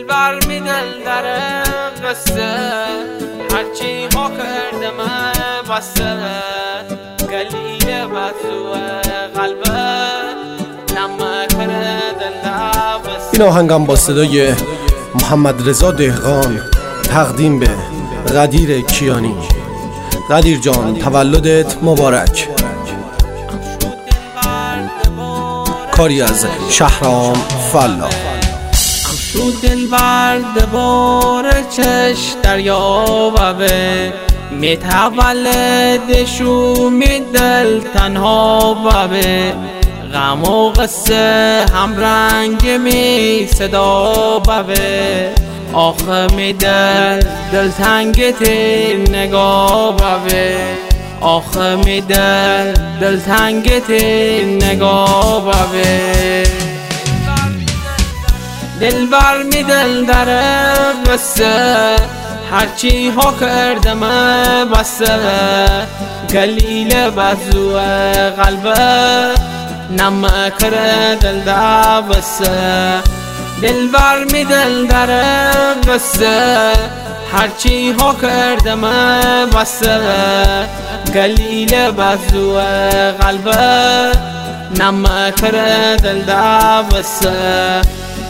دلبر می دل در قصه هرچی ها کرده من بسه گلیل بزو قلبه نمکر دل بسه. این آهنگم با صدای محمد رضا دهقان تقدیم به قدیر کیانی. قدیر جان تولدت مبارک. کاری از شهرام فلاح. شو دل برد بار چش دریا و به می تولد شو می دل تنها و به غم و قصه هم رنگ می صدا و به آخه می دل تنگت نگاه و به آخه می دل تنگت نگاه و به دلبر می دل در قصه هرچی ها کرده من بسه گلیل بزو قلبه نمکر دل در بسه. دلبر می دل در قصه هرچی ها کرده من بسه گلیل بزو قلبه نمکر دل در بسه.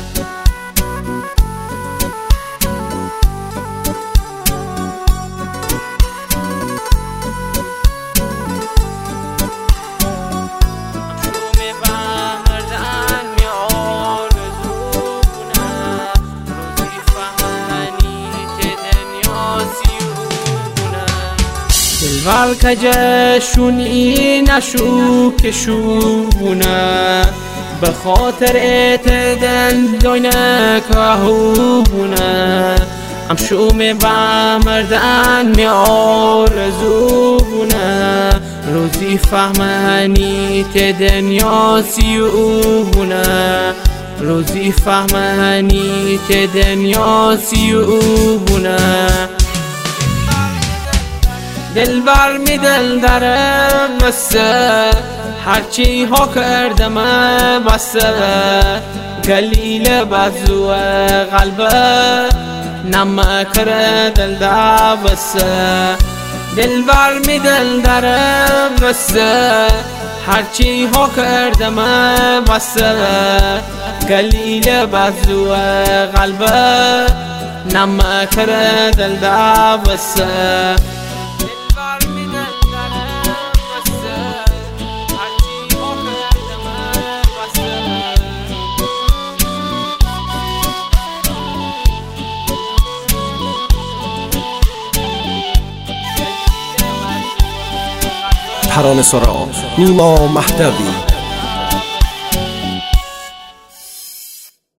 دلبر کجشونی نشو که شوبونه به خاطر اعتدن دوینه کهو بونه همشو می بمردن می آرزو بونه روزی فهمنی ت دنیا سیو بونه روزی فهمنی ت دنیا سیو بونه. دلبر می دل در قصه هرچی ها کرده من بسه گلیل بزو قلبه نمکر دل در بسه. دلبر می دل در قصه هرچی ها کرده من بسه گلیل بزو قلبه نمکر دل در بسه. ترانه‌سرا نیما مهدوی.